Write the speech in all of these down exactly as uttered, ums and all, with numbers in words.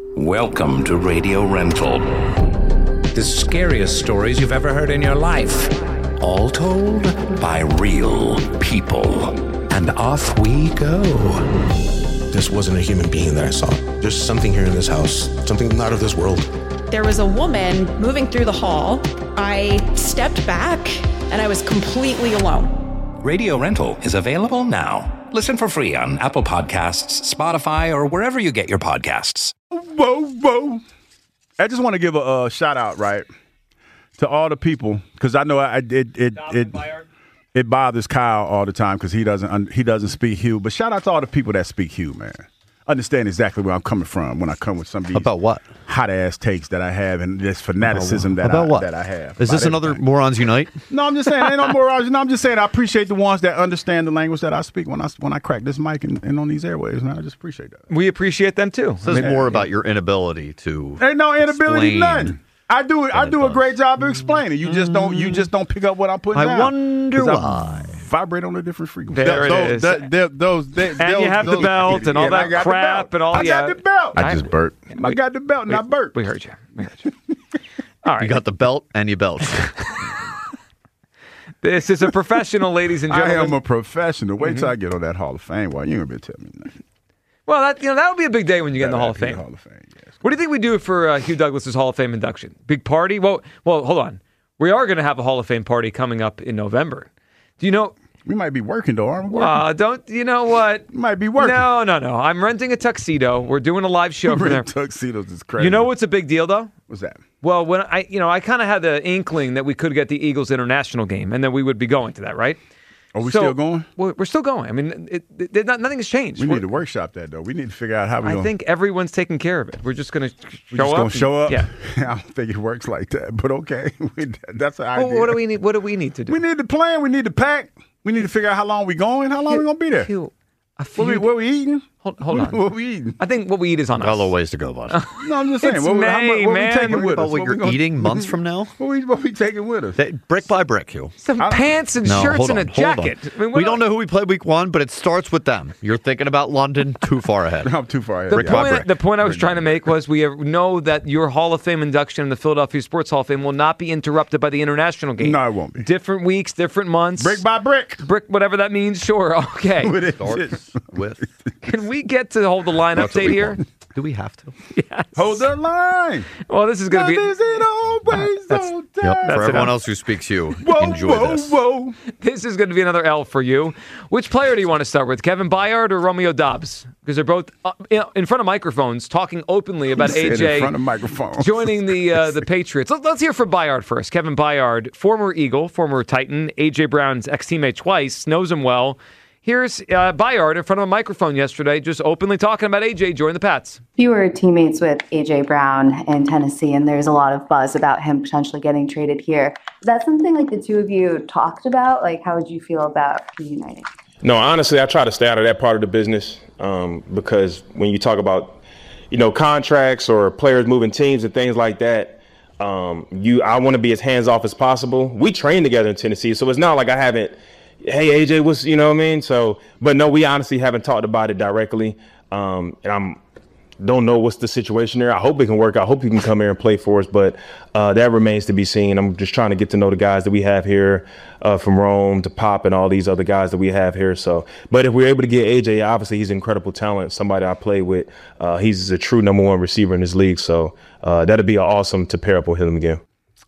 Welcome to Radio Rental. The scariest stories you've ever heard in your life. All told by real people. And off we go. This wasn't a human being that I saw. There's something here in this house. Something not of this world. There was a woman moving through the hall. I stepped back and I was completely alone. Radio Rental is available now. Listen for free on Apple Podcasts, Spotify, or wherever you get your podcasts. Whoa, whoa. I just want to give a uh, shout out, right, to all the people, because I know I, it it it, it bothers Kyle all the time because he doesn't he doesn't speak Hugh. But shout out to all the people that speak Hugh, man. Understand exactly where I'm coming from when I come with some of these about what hot ass takes that I have and this fanaticism that about I what? that I have. Is this another everything. Morons Unite? No, I'm just saying ain't no morons. No, I'm just saying I appreciate the ones that understand the language that I speak when I when I crack this mic and, and on these airwaves. Man, I just appreciate that. We appreciate them too. This is more about your inability to. Ain't no inability, explain nothing. I do it. I do a great job of explaining. You just don't. You just don't pick up what I'm putting I down. wonder 'Cause I why. Vibrate on a different frequency. There it those, is. That, that, those, that, And those, you have those, the belt and all yeah, I that got the crap belt. and all. I yeah. got the belt. I I just burped. I got the belt and we, I burped. We heard you. We heard you. All right. You got the belt and you belt. This is a professional, ladies and I gentlemen. am a professional. Wait Mm-hmm. till I get on that Hall of Fame. Well, you ain't gonna be telling me nothing. Well, that you know that would be a big day when you get in the Hall of Yeah, Fame. Hall of Fame. Yes. What do you think we do for uh, Hugh Douglas's Hall of Fame induction? Big party? Well, well, hold on. We are going to have a Hall of Fame party coming up in November. Do you know? We might be working though, aren't we? Working? Uh, don't you know what? We might be working. No, no, no. I'm renting a tuxedo. We're doing a live show for them. Tuxedos is crazy. You know what's a big deal though? What's that? Well, when I, you know, I kind of had the inkling that we could get the Eagles international game, and then we would be going to that, right? Are we So, still going? We're, we're still going. I mean, it, it, it, not, nothing has changed. We We're- need to workshop that though. We need to figure out how we. I gonna, think everyone's taking care of it. We're just going to we show just up. gonna and- show up. Yeah. I don't think it works like that, but okay. We, that's an idea. Well, what do we need? What do we need to do? We need to plan. We need to pack. We need to figure out how long we going. How long we gonna be there? Hugh, a What we, few- what we eating? Hold, hold what, on. What we eating? I think what we eat is on Got a us. little ways to go, bud. No, I'm just saying. It's what, we- how May, much, what man. we taking Worry with about us? what we you're gonna- eating months from now? What we, what we taking with us? That, brick by brick, Hugh. Some I- pants and No, shirts hold and on, a hold on. jacket. I mean, We what- don't know who we played week one, but it starts with them. You're thinking about London too far ahead. I'm too far ahead. The Brick by point, brick. the point I was trying to make was we have- know that your Hall of Fame induction in the Philadelphia Sports Hall of Fame will not be interrupted by the international game. No, it won't be. Different weeks, different months. Brick by brick. Brick, whatever that means. Sure. Okay. With it. Starts with. Can we get to hold the line Starts with update week here? one. Do we have to? Yes. Hold the line. Well, this is going to Love be. isn't always That's- on Yep. time. For everyone enough. else who speaks Hugh, Whoa, enjoy whoa, this. whoa. This is going to be another L for you. Which player do you want to start with, Kevin Byard or Romeo Dobbs? Because they're both uh, in front of microphones talking openly about Sit A J in front of microphones. joining the uh, the Patriots. Let, let's hear from Byard first. Kevin Byard, former Eagle, former Titan, A J Brown's ex-teammate twice, knows him well. Here's uh, Byard in front of a microphone yesterday, just openly talking about A J joining the Pats. You were teammates with A J Brown in Tennessee, and there's a lot of buzz about him potentially getting traded here. Is that something like the two of you talked about? Like, how would you feel about reuniting? No, honestly, I try to stay out of that part of the business um, because when you talk about, you know, contracts or players moving teams and things like that, um, you I want to be as hands off as possible. We train together in Tennessee, so it's not like I haven't. Hey, A J, what's, you know what I mean? So, but no, we honestly haven't talked about it directly. Um, and I'm don't know what's the situation there. I hope it can work. I hope he can come here and play for us, but uh, that remains to be seen. I'm just trying to get to know the guys that we have here uh, from Rome to Pop and all these other guys that we have here. So, but if we're able to get A J, obviously he's an incredible talent, somebody I play with. Uh, he's a true number one receiver in this league. So uh, that'd be awesome to pair up with him again.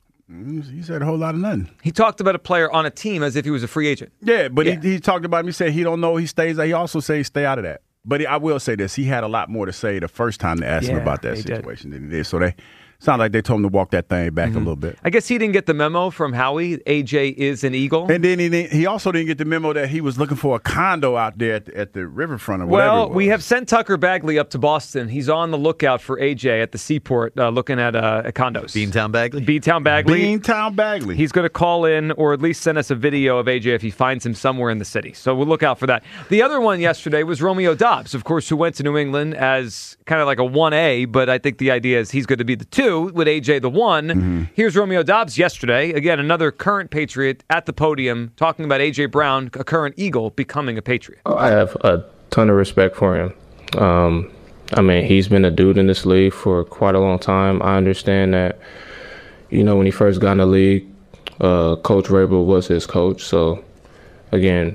He said a whole lot of nothing. He talked about a player on a team as if he was a free agent. Yeah, but Yeah. He, he talked about him. He said he don't know he stays. He also said he stay out of that. But he, I will say this: he had a lot more to say the first time they asked him Yeah, about that he did. situation than he did. So they sound like they told him to walk that thing back a little bit. I guess he didn't get the memo from Howie. A J is an Eagle. And then he didn't- he also didn't get the memo that he was looking for a condo out there at the, at the riverfront or whatever. Well, it was. we have sent Tucker Bagley up to Boston. He's on the lookout for A J at the seaport, uh, looking at, uh, at condos. Beantown Bagley? Beantown Bagley. Beantown Bagley. He's going to call in or at least send us a video of A J if he finds him somewhere in the city. So we'll look out for that. The other one yesterday was Romeo Dobbs, of course, who went to New England as kind of like a one A, but I think the idea is he's going to be the two with A J the one. Mm-hmm. Here's Romeo Dobbs yesterday. Again, another current Patriot at the podium talking about A J Brown, a current Eagle, becoming a Patriot. I have a ton of respect for him. Um, I mean, he's been a dude in this league for quite a long time. I understand that, you know, when he first got in the league, uh, Coach Vrabel was his coach. So, again,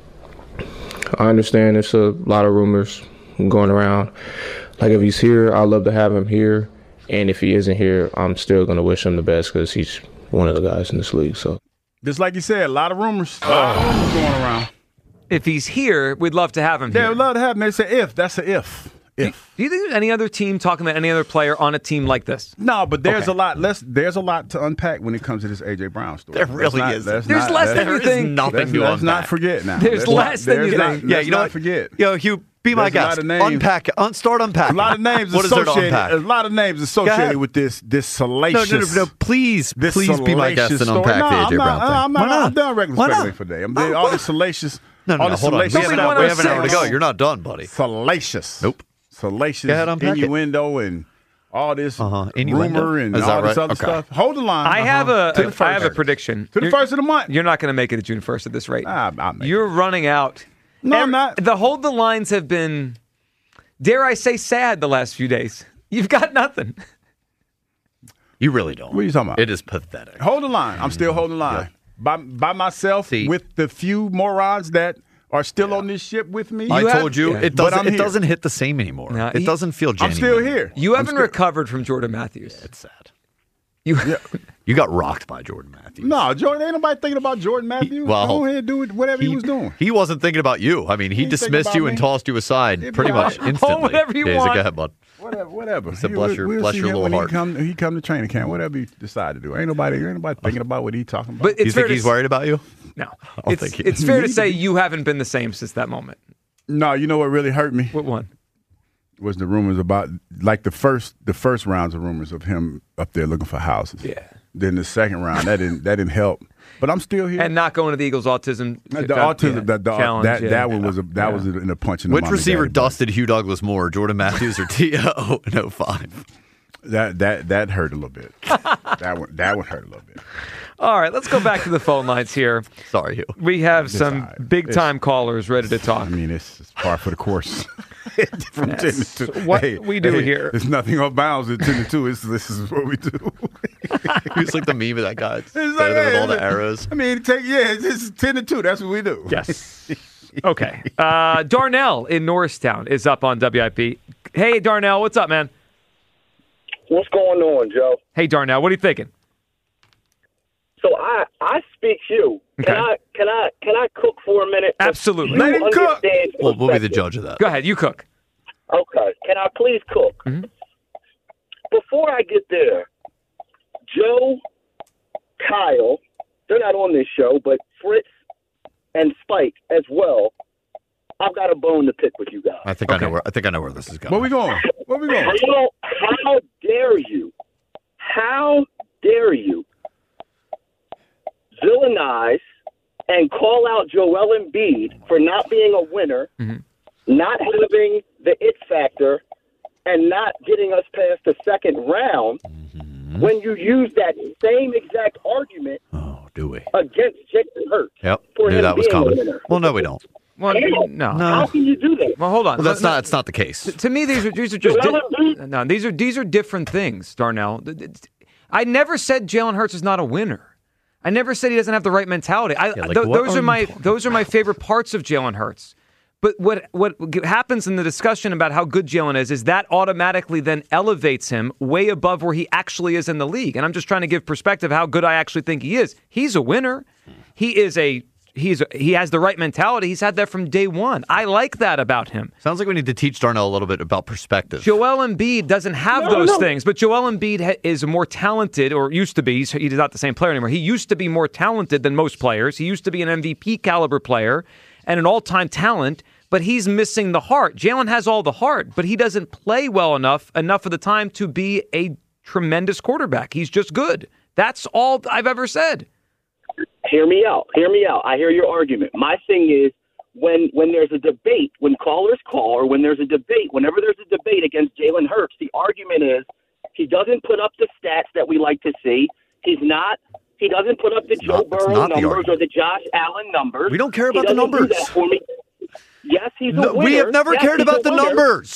I understand there's a lot of rumors going around. Like, if he's here, I'd love to have him here. And if he isn't here, I'm still going to wish him the best because he's one of the guys in this league. So, just like you said, a lot of rumors, a lot of rumors going around. If he's here, we'd love to have him Yeah, here. we'd love to have him. They say if. That's a if. If. Do you think there's any other team talking about any other player on a team like this? No, but there's Okay. a lot less. There's a lot to unpack when it comes to this A J Brown story. There really Let's is. Not, let's There's not, less let's- than you There is think. nothing Let's, to let's not unpack. forget now. There's Let's less not, than you there's not- think. Let's Yeah, you know not what? forget. Yo, Hugh, be my There's a lot guest. of names. Unpack. Un- start unpacking. A lot of names What is there to associated. unpack? A lot of names ahead. associated with this. This No, no, salacious. no, no. Please, This please be my guest salacious and story. unpack no, the A I'm J not, Brown thing. I'm, not, Why not? I'm done regular Why not? speculating for today. I'm Oh, all what? this salacious. No, no, all no. this Hold on. We salacious have, an Something hour, we have an one hour to oh go. six. You're not done, buddy. Salacious. Nope. Salacious Go ahead, unpack it. innuendo and all this Uh-huh. Innuendo? rumor and Is that all this right? other Okay. stuff. Hold the line. I have a, To the I have a first. prediction. To the You're- first of the month. You're not going to make it to June first at this rate. Ah, I'll make You're running out. No, I'm Every- not. The hold the lines have been, dare I say, sad the last few days. You've got nothing. You really don't. What are you talking about? It is pathetic. Hold the line. I'm still holding the line. By by myself See. with the few morons that are still on this ship with me. I You have- told you yeah. it But doesn't. I'm It here. doesn't hit the same anymore. No, it he- doesn't feel I'm genuine. still here. You I'm haven't still- recovered from Jordan Matthews. It's sad. You, You got rocked by Jordan Matthews. No, Jordan, ain't nobody thinking about Jordan Matthews. well, Go ahead and do it, whatever he, was doing. He wasn't thinking about you. I mean, he, He didn't think dismissed about you and me. tossed you aside He'd be pretty all much right. instantly. whatever you Days want. ago, bud. Whatever, whatever. said, He- bless we'll- your- we'll bless see your him little when heart. He come, he come to training camp. Whatever he decide to do. Ain't nobody, ain't nobody thinking about what he talking about. but it's You fair think to he's s- worried about you? No, Oh, it's, thank you. it's fair to say you haven't been the same since that moment. no, you know what really hurt me What one? was the rumors about like the first the first rounds of rumors of him up there looking for houses. Yeah. Then the second round that didn't that didn't help. But I'm still here. And not going to the Eagles autism. the uh, autism, yeah, the, the, challenge. that yeah. that one was a that Yeah. was in a punch in the Which mommy receiver daddy. dusted Hugh Douglas more, Jordan Matthews or T O in oh five? That that that hurt a little bit. that one that one hurt a little bit. All right, let's go back to the phone lines here. Sorry, Hugh. We have It's some all right. big time callers ready to talk. I mean, it's, it's par for the course. From ten That's to two. what we do here. There's nothing off bounds at ten to two. It's, this is what we do. He's like the meme of that guy. It's It's there like, with all the hey, arrows. I mean, take yeah, it's, it's ten to two. That's what we do. Yes. Okay. Uh, Darnell in Norristown is up on W I P. Hey, Darnell, what's up, man? What's going on, Joe? Hey, Darnell, what are you thinking? So I I speak you. Can Okay. I can I can I cook for a minute? Absolutely. You Let him cook. understand Well, we'll be the perspective. judge of that. Go ahead, you cook. Okay. Can I please cook? Mm-hmm. Before I get there, Joe, Kyle, they're not on this show, but Fritz and Spike as well. I've got a bone to pick with you guys. I think I Okay. know where I think I know where this is going. Where we going? Where we going? How, how dare you? How dare you villainize and call out Joel Embiid for not being a winner, Mhm. not having the it factor, and not getting us past the second round when you use that same exact argument Oh, do we? against Jalen Hurts Yep. for Knew him that was being a coming. winner? Well, no, we don't. Well, How? no. How can you do that? Well, hold on. Well, that's No, not. no. It's not the case. To me, these are these are just Joel di- Embiid- no. These are these are different things, Darnell. I never said Jalen Hurts is not a winner. I never said he doesn't have the right mentality. I, Yeah, like, th- what those are are you my talking those are my favorite parts of Jalen Hurts. But what what happens in the discussion about how good Jalen is is that automatically then elevates him way above where he actually is in the league. And I'm just trying to give perspective how good I actually think he is. He's a winner. He is a he's a, he has the right mentality. He's had that from day one. I like that about him. Sounds like we need to teach Darnell a little bit about perspective. Joel Embiid doesn't have No, those no. things, but Joel Embiid ha- is more talented, or used to be. He's, he's not the same player anymore. He used to be more talented than most players. He used to be an M V P caliber player and an all-time talent, but he's missing the heart. Jalen has all the heart, but he doesn't play well enough enough of the time to be a tremendous quarterback. He's just good. That's all I've ever said. Hear me out. Hear me out. I hear your argument. My thing is when when there's a debate, when callers call, or when there's a debate, whenever there's a debate against Jalen Hurts, the argument is he doesn't put up the stats that we like to see. He's not. He doesn't put up the Joe not- that's Burrow not the numbers argument. or the Josh Allen numbers. We don't care He about the doesn't do numbers. that for me. Yes, he's a No, winner. we have never Yes, cared he's about a the winner. numbers.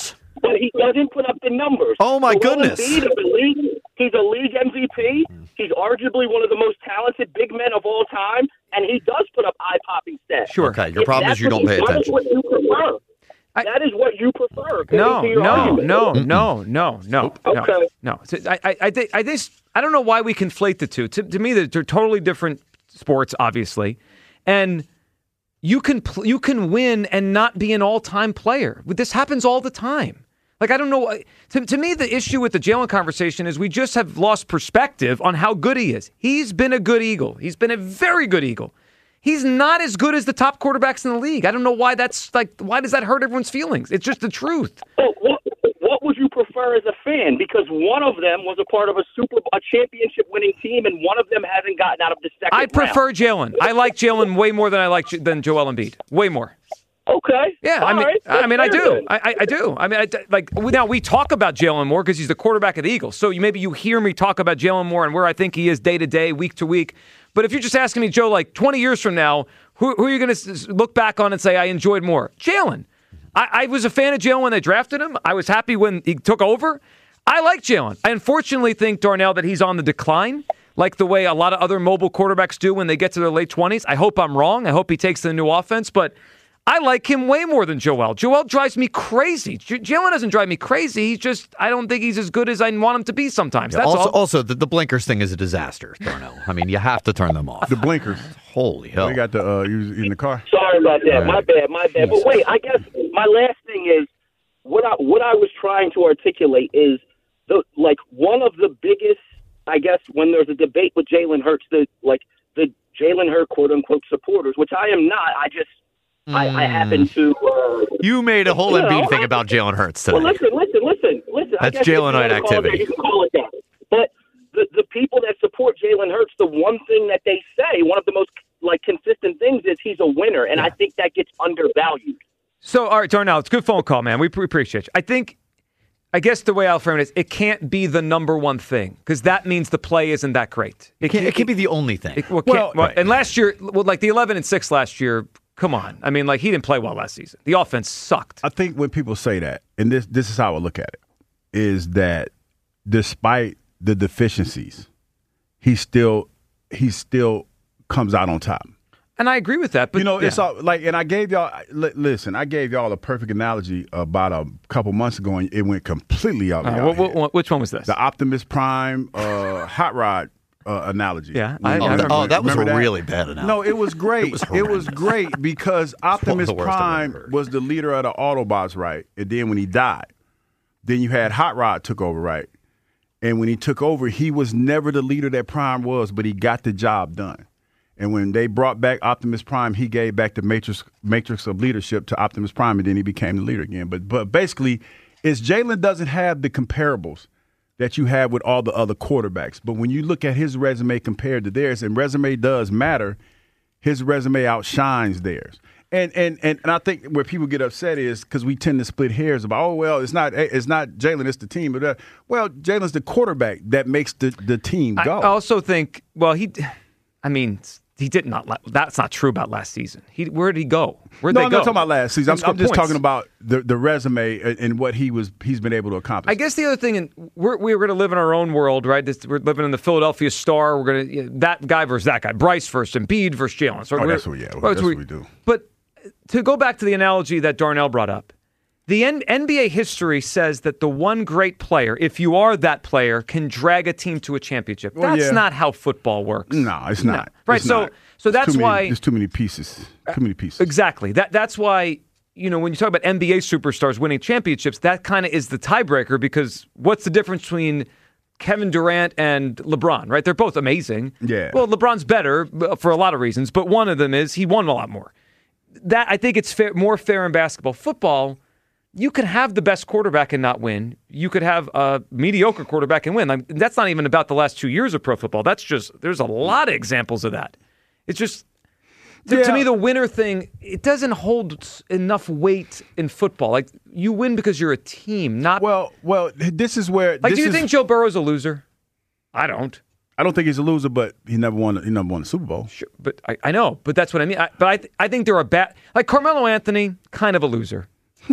but he doesn't put up the numbers. Oh, my Joel goodness. Embiid is a league, he's a league M V P. He's arguably one of the most talented big men of all time, and he does put up eye-popping stats. Sure. Okay, your If problem that's is you what don't pay that is attention. what you prefer. I- that is what you prefer. according No, to your no, argument. no, no, no, no, no, Okay. no. So I, I, I think, I think, I don't know why we conflate the two. To, to me, they're, they're totally different sports, obviously, and you can pl- you can win and not be an all-time player. This happens all the time. Like, I don't know. To, to me, the issue with the Jalen conversation is we just have lost perspective on how good he is. He's been a good Eagle. He's been a very good Eagle. He's not as good as the top quarterbacks in the league. I don't know why that's like, why does that hurt everyone's feelings? It's just the truth. Well, what, what would you prefer as a fan? Because one of them was a part of a super a championship winning team, and one of them hasn't gotten out of the second I prefer Jalen. I like Jalen way more than I like than Joel Embiid. Way more. Okay. Yeah, I All mean, right. I mean, I That's do. fair then. I, I, I do. I mean, I, like now we talk about Jalen more because he's the quarterback of the Eagles. So you, maybe you hear me talk about Jalen more and where I think he is day to day, week to week. But if you're just asking me, Joe, like twenty years from now, who, who are you going to look back on and say I enjoyed more? Jalen. I, I was a fan of Jalen when they drafted him. I was happy when he took over. I like Jalen. I unfortunately think, Darnell, that he's on the decline, like the way a lot of other mobile quarterbacks do when they get to their late twenties. I hope I'm wrong. I hope he takes the new offense, but I like him way more than Joel. Joel drives me crazy. J- Jalen doesn't drive me crazy. He's just, I don't think he's as good as I want him to be sometimes. Yeah, That's also, all. also the, the blinkers thing is a disaster, Darnell. I mean, you have to turn them off. The blinkers. Holy hell. We got the uh, you in the car. Sorry about that. All My right. bad. My bad. But wait, I guess my last thing is what I what I was trying to articulate is the like one of the biggest. I guess when there's a debate with Jalen Hurts, the like the Jalen Hurts quote unquote supporters, which I am not. I just I, I happen to. Uh, You made a whole you know, Embiid thing I- about Jalen Hurts today. Well, listen, listen, listen, listen. I That's guess if you Jalenite wanna call it that, activity. You can call it that. But the the people that support Jalen Hurts, the one thing that they say, one of the most like consistent things is he's a winner, and I think that gets undervalued. So, all right, Darnell, it's a good phone call, man. We pre- appreciate you. I think, I guess the way I'll frame it is it can't be the number one thing because that means the play isn't that great. It can't, it can't be the only thing. It, well, Well, can't- well, right. and last year, well, like the eleven and six last year, come on. I mean, like he didn't play well last season. The offense sucked. I think when people say that, and this this is how I look at it, is that despite the deficiencies, he still he still comes out on top. And I agree with that. But you know, it's yeah. all, like, and I gave y'all li- listen. I gave y'all a perfect analogy about a couple months ago, and it went completely out. Uh, of wh- wh- wh- which one was this? The Optimus Prime uh, hot rod uh, analogy. Yeah, When- I- I oh, remember- oh, that was a remember really bad analogy. No, it was great. It was it was great because Optimus the worst I've Prime ever heard. was the leader of the Autobots, right? And then when he died, then you had Hot Rod took over, right? And when he took over, he was never the leader that Prime was, but he got the job done. And when they brought back Optimus Prime, he gave back the matrix matrix of leadership to Optimus Prime, and then he became the leader again. But but basically, is Jalen doesn't have the comparables that you have with all the other quarterbacks. But when you look at his resume compared to theirs, and resume does matter, his resume outshines theirs. And and and, and I think where people get upset is because we tend to split hairs about, oh well, it's not it's not Jalen, it's the team. But uh, well, Jalen's the quarterback that makes the, the team I go. also think, well, he, I mean, he did not. la- That's not true about last season. He, where did he go? Where'd no, they I'm go? not talking about last season. I'm, Score I'm just points. talking about the, the resume and, and what he was he's been able to accomplish. I guess the other thing, and we're we're going to live in our own world, right? This, we're living in the Philadelphia Star. We're going to you know, that guy versus that guy, Bryce versus Embiid versus Jalen. So Oh, we're- that's what- yeah, well, that's what we do. But to go back to the analogy that Darnell brought up, the N- NBA history says that the one great player, if you are that player, can drag a team to a championship. Well, That's yeah. not how football works. No, it's not. Right. It's so not. so There's that's too many- why there's too many pieces. Too many pieces. Exactly. That that's why, you know, when you talk about N B A superstars winning championships, that kind of is the tiebreaker because what's the difference between Kevin Durant and LeBron, right? They're both amazing. Yeah. Well, LeBron's better for a lot of reasons, but one of them is he won a lot more. That I think it's fair, more fair in basketball. Football, you can have the best quarterback and not win. You could have a mediocre quarterback and win. Like, that's not even about the last two years of pro football. That's just, there's a lot of examples of that. It's just, to, to Yeah. me, the winner thing, it doesn't hold s- enough weight in football. Like, you win because you're a team, not. Well, well, this is where. like, this do you is, think Joe Burrow's a loser? I don't. I don't think he's a loser, but he never won. He never won the Super Bowl. Sure, but I, I know, but that's what I mean. I, but I, th- I think they're a bad, like Carmelo Anthony, kind of a loser.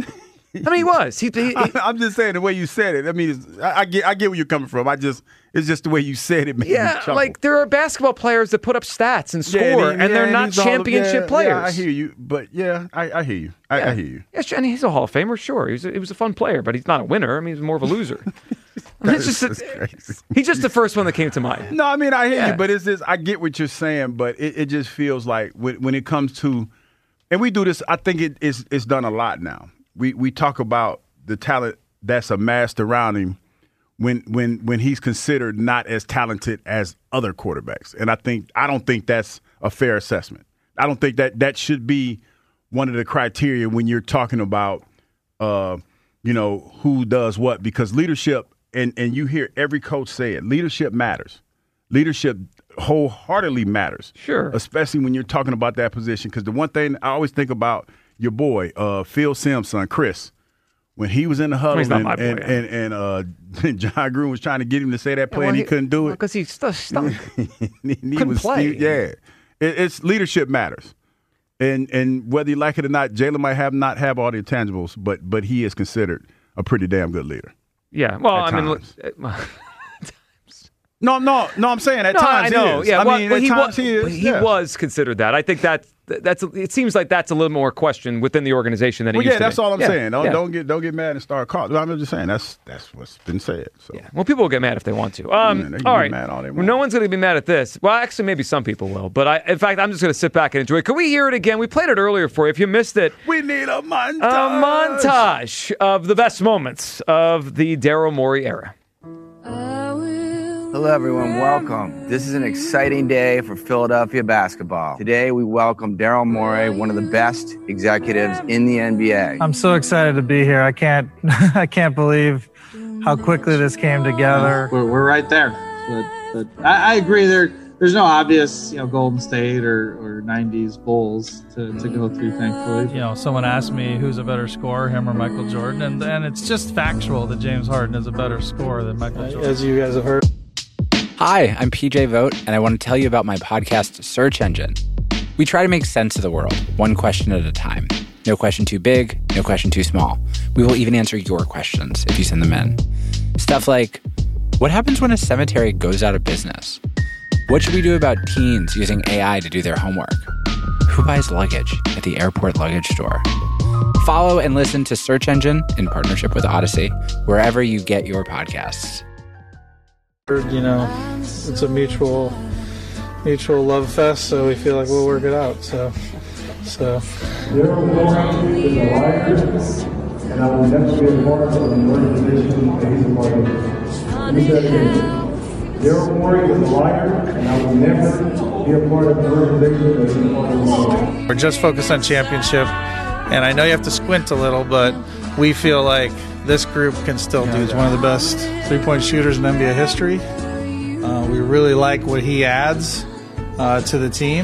I mean, he was. He, he, he I'm just saying the way you said it. I mean, it's, I, I get, I get where you're coming from. I just, it's just the way you said it. Made me yeah, chuckle. like there are basketball players that put up stats and score, Yeah, and, he- and yeah, they're and not he's a Hall of- championship yeah, players. Yeah, I hear you, but yeah, I, I hear you. I, Yeah. I hear you. Yes, and he's a Hall of Famer, sure. He was a, he was a fun player, but he's not a winner. I mean, he's more of a loser. I mean, it's just That's a- crazy. he's just the first one that came to mind. No, I mean I hear Yeah. you, but it's just I get what you're saying, but it, it just feels like when, when it comes to, and we do this. I think it, it's it's done a lot now. We we talk about the talent that's amassed around him when when when he's considered not as talented as other quarterbacks, and I think I don't think that's a fair assessment. I don't think that that should be one of the criteria when you're talking about, uh, you know, who does what, because leadership. And and you hear every coach say it. Leadership matters. Leadership wholeheartedly matters. Sure. Especially when you're talking about that position. Because the one thing I always think about your boy, uh, Phil Simpson, Chris, when he was in the huddle He's not and, my boy, and, yeah. and, and uh, John Gruden was trying to get him to say that play and he, couldn't do it. Because he st- stunk. he, he Couldn't was, play. he- yeah. It, it's leadership matters. And and whether you like it or not, Jalen might have not have all the intangibles, but but he is considered a pretty damn good leader. Yeah, well, At I mean, times. look, No, no, no. I'm saying at no, times I know. he is. Yeah, I well, mean, well, at he, times was, he is. he yeah. was considered that. I think that that's. It seems like that's a little more question within the organization than it Well, used yeah, to that's be. all I'm Yeah, saying. Don't, yeah. don't get don't get mad and start calling. I'm just saying that's that's what's been said. So Yeah. Well, people will get mad if they want to. Um, Yeah, they can all get right. mad all they Well, want. no one's going to be mad at this. Well, actually, maybe some people will. But I, in fact, I'm just going to sit back and enjoy it. Can we hear it again? We played it earlier for you. If you missed it, we need a montage. a montage of the best moments of the Daryl Morey era. Hello, everyone. Welcome. This is an exciting day for Philadelphia basketball. Today, we welcome Daryl Morey, one of the best executives in the N B A. I'm so excited to be here. I can't, I can't believe how quickly this came together. We're, we're right there. But, but I, I agree. There, there's no obvious, you know, Golden State or, or nineties Bulls to, to go through. Thankfully, You know, someone asked me who's a better scorer, him or Michael Jordan, and and it's just factual that James Harden is a better scorer than Michael Jordan. as you guys have heard. Hi, I'm P J Vogt, and I want to tell you about my podcast, Search Engine. We try to make sense of the world, one question at a time. No question too big, no question too small. We will even answer your questions if you send them in. Stuff like, what happens when a cemetery goes out of business? What should we do about teens using A I to do their homework? Who buys luggage at the airport luggage store? Follow and listen to Search Engine in partnership with Odyssey, wherever you get your podcasts. You know, it's a mutual, mutual love fest. So we feel like we'll work it out. So, so. Daryl Morey is a liar, and I will never be a part of an organization that he's a part of. Let me say it again. Daryl Morey is a liar, and I will never be a part of an organization that he's a part of. We're just focused on championship, and I know you have to squint a little, but we feel like this group can still do. He's one of the best three-point shooters in N B A history. Uh, we really like what he adds uh, to the team,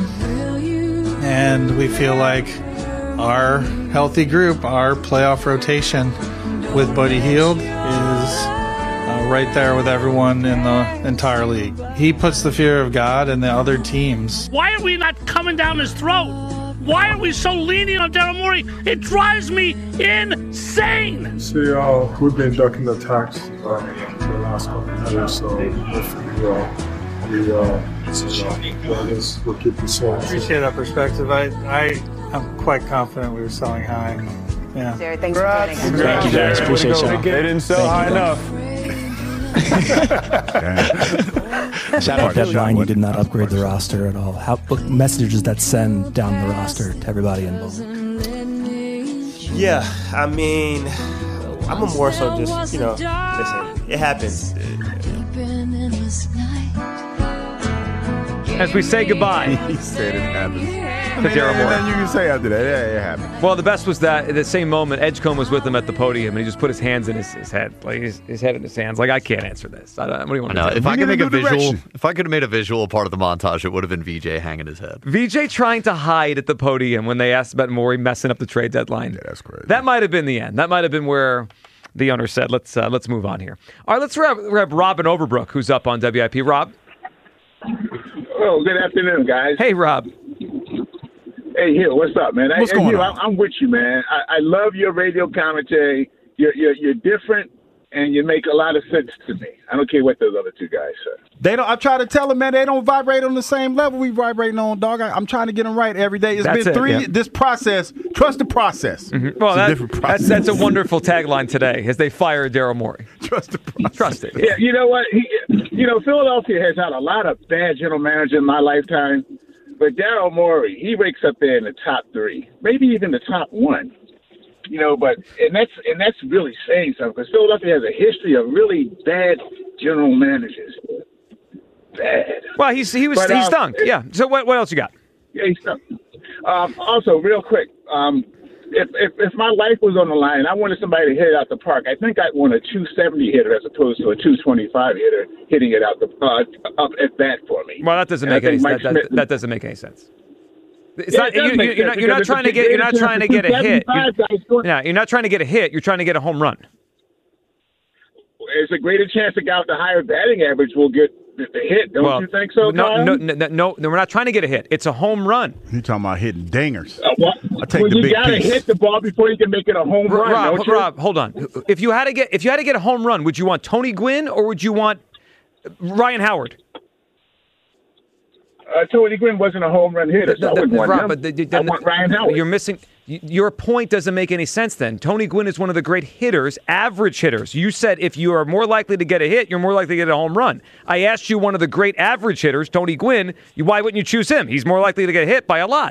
and we feel like our healthy group, our playoff rotation with Buddy Hield is uh, right there with everyone in the entire league. He puts the fear of God in the other teams. Why are we not coming down his throat? Why are we so lenient on Daryl Morey? It drives me insane. See, uh, we've been ducking attacks uh, for the last couple of years, so hopefully uh, we, uh, so, uh, we'll, just, we'll keep the same. Appreciate that perspective. I, I, I'm quite confident we were selling high. Yeah. Jared, thanks for joining us. Thank you guys. Appreciate you. They didn't sell high enough. Shout out deadline, you did not upgrade the roster at all. How, what messages that send down the roster to everybody involved? Yeah, I mean, I'm a more so just, you know, listen, it happens. As we say goodbye. He said it happens. To I mean, Daryl and Morey. then you can say after that, yeah, it happened. Well, the best was that at the same moment, Edgecombe was with him at the podium, and he just put his hands in his, his head, like his, his head in his hands. Like, I can't answer this. I don't, what do you want No, to do? if I could make a visual, if I could have made a visual part of the montage, it would have been V J hanging his head. V J trying to hide at the podium when they asked about Morey messing up the trade deadline. Yeah, that's crazy. That might have been the end. That might have been where the owner said, "Let's uh, let's move on here." All right, let's grab, grab Robin Overbrook, who's up on W I P. Rob. Oh, good afternoon, guys. Hey, Rob. Hey, Hill, what's up, man? What's hey, going Hill, on? I'm with you, man. I, I love your radio commentary. You're, you're you're different, and you make a lot of sense to me. I don't care what those other two guys say. They don't. I try to tell them, man, they don't vibrate on the same level we vibrating on, dog. I, I'm trying to get them right every day. It's That's been it, three. yeah. This process, trust the process. Mm-hmm. Well, It's a that, different process. that's that's a wonderful tagline today as they fire Daryl Morey. Trust the process. Trust it. Yeah, you know what? He, you know, Philadelphia has had a lot of bad general managers in my lifetime, but Daryl Morey, he ranks up there in the top three, maybe even the top one. You know, but and that's and that's really saying something because Philadelphia has a history of really bad general managers. Bad. Well, he's he was But, he um, stunk. Yeah. So what what else you got? Yeah, he stunk. Um, also, real quick, um, if, if if my life was on the line and I wanted somebody to hit it out the park, I think I'd want a two seventy hitter as opposed to a two twenty-five hitter hitting it out the uh, up at bat for me. Well, that doesn't And I make any think Mike that, that, Schmidt- that doesn't make any sense. It's Yeah, not, it does you, make you, you're sense not, you're not because trying to it's a get you're not great trying to get a chance hit. for You're, two seventy-five guys going- yeah, you're not trying to get a hit. You're trying to get a home run. It's a greater chance the guy with the higher batting average will get the the hit. Don't well, you think so, no, Kyle? no, no, no, no, we're not trying to get a hit. It's a home run. You talking about hitting dingers? Uh, well, I take well, the you big gotta piece. hit the ball before you can make it a home run. Rob, don't you? Rob, hold on. If you had to get if you had to get a home run, would you want Tony Gwynn or would you want Ryan Howard? Uh, Tony Gwynn wasn't a home run hitter, so I wouldn't want Rob, him. but the, the, I want Ryan Howard. You're missing. y- Your point doesn't make any sense. Then Tony Gwynn is one of the great hitters, average hitters. You said if you are more likely to get a hit, you're more likely to get a home run. I asked you one of the great average hitters, Tony Gwynn. You, why wouldn't you choose him? He's more likely to get hit by a lot.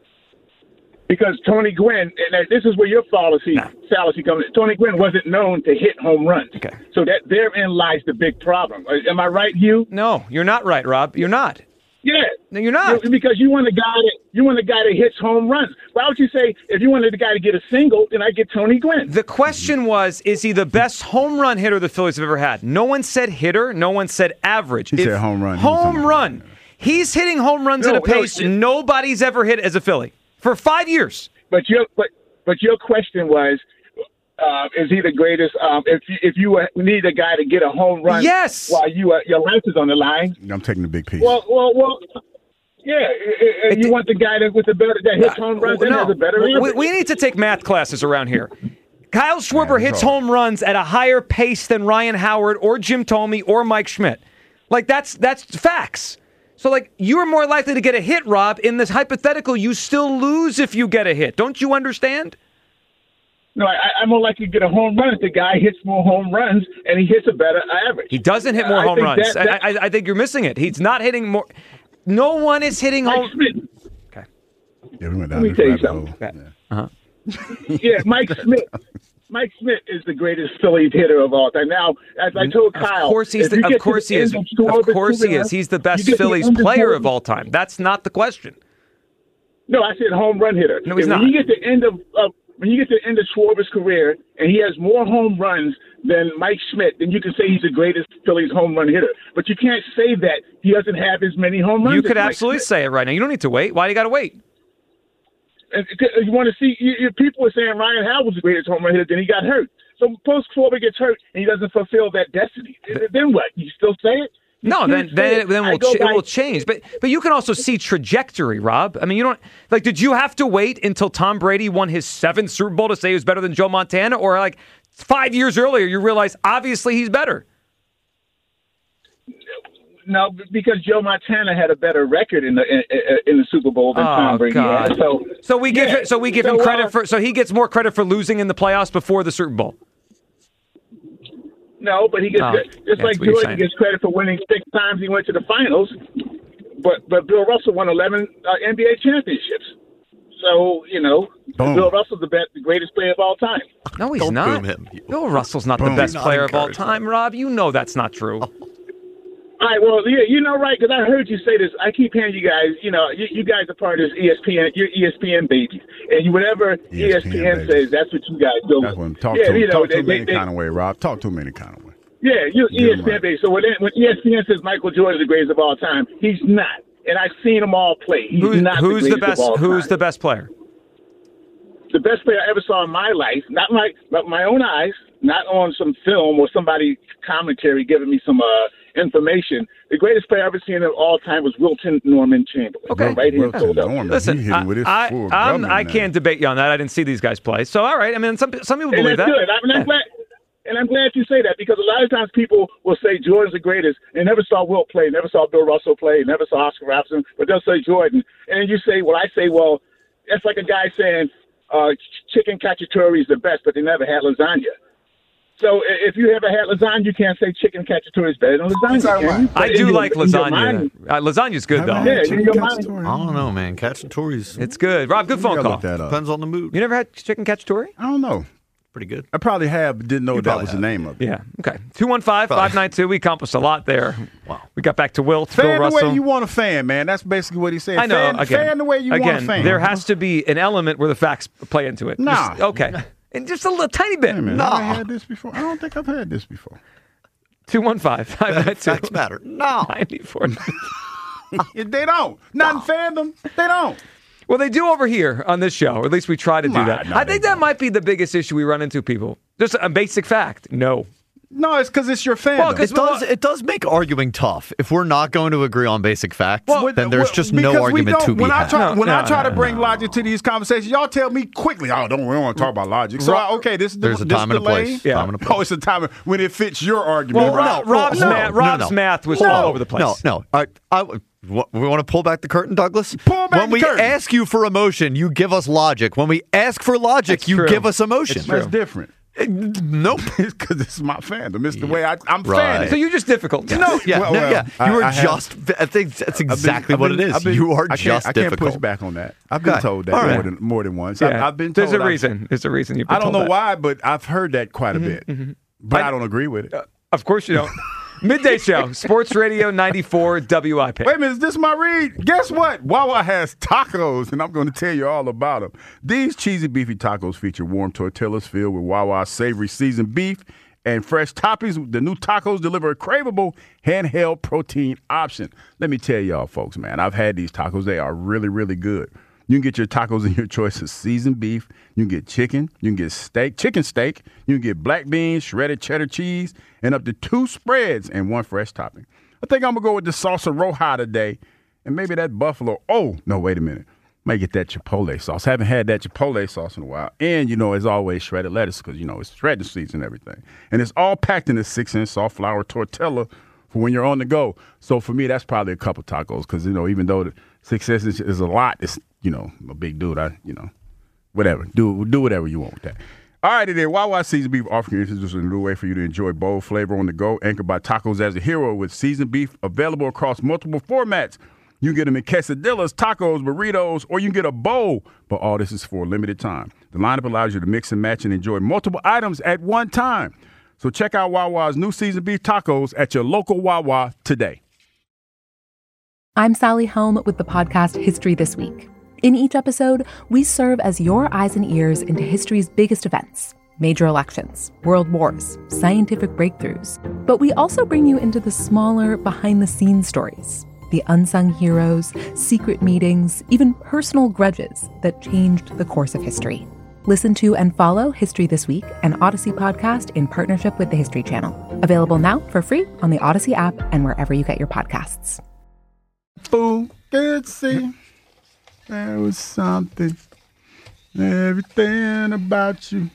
Because Tony Gwynn, and this is where your fallacy, Nah. fallacy comes in. Tony Gwynn wasn't known to hit home runs. Okay. So that therein lies the big problem. Uh, Am I right, Hugh? No, you're not right, Rob. You're not. Yeah. No, you're not. You- Because you want a guy that you want a guy that hits home runs. Why would you say if you wanted a guy to get a single, then I get Tony Gwynn? The question was, is he the best home run hitter the Phillies have ever had? No one said hitter. No one said average. He If- said home run. He was Home talking run. He's hitting home runs No, at a no, pace it- nobody's ever hit as a Philly for five years. But your but but your question was, uh, is he the greatest? Um, if you, if you uh, need a guy to get a home run, Yes. while you uh, your life is on the line. I'm taking the big piece. Well, well, well. Yeah, uh, uh, you want the guy that with the better that hits home runs and No, has a better we, average. we need to take math classes around here. Kyle Schwarber Yeah, hits it's all- home runs at a higher pace than Ryan Howard or Jim Thome or Mike Schmidt. Like that's that's facts. So like you're more likely to get a hit, Rob. In this hypothetical, you still lose if you get a hit. Don't you understand? No, I, I'm more likely to get a home run if the guy hits more home runs and he hits a better average. He doesn't hit more I home think runs. that- that- I, I, I think you're missing it. He's not hitting more. No one is hitting Mike home. Smith. yeah, we went Let down me this tell you rabbit something. hole. Uh-huh. Yeah, Mike Smith. Mike Smith is the greatest Phillies hitter of all time. Now, as I told Kyle, Of course he's if the, you get of to course the he is. end Of Schwarber's course he career, is. He's the you best get to the Phillies end of player Schwarber- of all time. That's not the question. No, I said home run hitter. No, he's when not. you get to the end of uh, when you get to the end of Schwarber's career and he has more home runs than Mike Schmidt, then you can say he's the greatest Phillies home run hitter. But you can't say that he doesn't have as many home runs. You as could Mike absolutely Schmidt. say it right now. You don't need to wait. Why do you got to wait? And you want to see? You, you, people are saying Ryan Howard was the greatest home run hitter, then he got hurt. So suppose Schwarber gets hurt and he doesn't fulfill that destiny. Then what? You still say it? You No, can't then say then it. then I we'll go ch- by- it will change. But but you can also see trajectory, Rob. I mean, you don't like. Did you have to wait until Tom Brady won his seventh Super Bowl to say he was better than Joe Montana, or like five years earlier you realize obviously he's better? No, because Joe Montana had a better record in the in, in the Super Bowl than Tom Oh Brady God! had. So so we give yeah. him, so we give So, him credit uh, for so he gets more credit for losing in the playoffs before the Super Bowl. No, but he gets Oh, just that's like what you're Jordan saying. gets credit for winning six times he went to the finals. But but Bill Russell won eleven uh, N B A championships. So you know, Boom. Bill Russell's the best, the greatest player of all time. No, he's Don't not. boom him. Bill Russell's not Boom. the best Do not player of all encourage time, Rob. You know that's not true. All right, well, yeah, you know, right? Because I heard you say this. I keep hearing you guys. You know, you, you guys are part of this E S P N. You're E S P N babies, and you, whatever E S P N babies. says, that's what you guys do. That's what I'm talk yeah, to you him. know, Talk to they, him they, any they, kind of way, Rob. Talk to him any kind of way. Yeah, you Get E him S P N right. baby. So when, when E S P N says Michael Jordan is the greatest of all time, he's not. And I've seen them all play. He's Who's, not who's the, the greatest best? Of all Who's time. the best player? The best player I ever saw in my life, not my but my own eyes, not on some film or somebody commentary giving me some uh, information. The greatest player I've ever seen of all time was Wilton Norman Chamberlain. Okay. Right here in Wilton Philadelphia. Norman. Listen, He hit him with his I, full I, I'm, government I now. can't debate you on that. I didn't see these guys play. So, all right. I mean, some some people And believe that's that. good. I mean, I'm Yeah. glad, and I'm glad you say that because a lot of times people will say Jordan's the greatest and never saw Wilt play, never saw Bill Russell play, never saw Oscar Robertson, but they'll say Jordan. And then you say, well, I say, well, that's like a guy saying uh, chicken cacciatore is the best, but they never had lasagna. So if you ever had lasagna, you can't say chicken cacciatore is better than lasagna. Can you? I But do in your- like in your lasagna. mind- Uh, lasagna's good, though. Yeah, in your mind. I don't know, man. Cacciatore's. It's good. Rob, good phone gotta call. look that up. Depends on the mood. You never had chicken cacciatore? I don't know. Pretty good. I probably have, but didn't know You that probably was have. the name of it. Yeah. Okay. two one five, five nine two. We accomplished a lot there. Wow. We got back to Wilt, Bill Fan the Russell. way you want a fan, man. That's basically what he said. I know. Fan, again, fan the way you again, want a fan. there has to be an element where the facts play into it. Nah. Just- okay. And just a little tiny bit. Hey, man, no. have I had this before? I don't think I've had this before. two one five, five nine two. Facts matter. No. ninety-four. They don't. Not in fandom. They don't. Well, they do over here on this show, or at least we try to do Nah, that. no, I they think that might be the biggest issue we run into, people. Just a basic fact. No. No, it's because it's your fandom. Well, 'cause It does. It does make arguing tough. If we're not going to agree on basic facts, Well, then there's well, just because no we argument don't- to be when I had. try, No, when I no, try no, to bring no. logic to these conversations, y'all tell me quickly, oh, don't we don't want to talk about logic. So, I, okay, this is the, There's a this time the and a place. lane. Yeah. Time and a place. Oh, it's a time when it fits your argument. Well, right? Rob, Rob's, no, math, no, Rob's no. math was No. all over the place. No, no. I, I, what, we want to pull back the curtain, Douglas? Pull back when the we curtain. ask you for emotion, you give us logic. When we ask for logic, That's you true. give us emotion. It's true. That's different. Nope. It's because it's my fandom. It's the way I, I'm Right. So fanning. you're just difficult. No, yeah, Well, no, well, yeah. I- You are I have- just. I think that's I've been- exactly I've what been- it is. I've been- you are I can't, just I can't difficult. push back on that. I've been Okay. told that All right. more than more than once. Yeah. I've, I've been told. There's a I've- reason. There's a reason you've been I don't told know that. why, but I've heard that quite a bit. But I, I- don't agree with it. Of course you don't. Midday Show, Sports Radio ninety-four W I P. Wait a minute, is this my read? Guess what? Wawa has tacos, and I'm going to tell you all about them. These cheesy, beefy tacos feature warm tortillas filled with Wawa's savory seasoned beef and fresh toppings. The new tacos deliver a craveable handheld protein option. Let me tell y'all, folks, man, I've had these tacos. They are really, really good. You can get your tacos in your choice of seasoned beef. You can get chicken. You can get steak, chicken steak. You can get black beans, shredded cheddar cheese, and up to two spreads and one fresh topping. I think I'm going to go with the salsa roja today and maybe that buffalo. Oh, no, wait a minute. Might get that chipotle sauce. Haven't had that chipotle sauce in a while. And, you know, as always, shredded lettuce because, you know, it's shredded seeds and everything. And it's all packed in a six-inch soft flour tortilla for when you're on the go. So for me, that's probably a couple tacos because, you know, even though the six inches is a lot, it's, you know, a big dude. I, you know, whatever. Do do whatever you want with that. All right, then. Wawa Seasoned Beef offering introduces a new way for you to enjoy bold flavor on the go, anchored by tacos as a hero with seasoned beef available across multiple formats. You can get them in quesadillas, tacos, burritos, or you can get a bowl, but all this is for a limited time. The lineup allows you to mix and match and enjoy multiple items at one time. So check out Wawa's new seasoned beef tacos at your local Wawa today. I'm Sally Helm with the podcast History This Week. In each episode, we serve as your eyes and ears into history's biggest events, major elections, world wars, scientific breakthroughs. But we also bring you into the smaller, behind-the-scenes stories, the unsung heroes, secret meetings, even personal grudges that changed the course of history. Listen to and follow History This Week, an Odyssey podcast in partnership with the History Channel. Available now for free on the Odyssey app and wherever you get your podcasts. Fool, can't see. There was something, everything about you.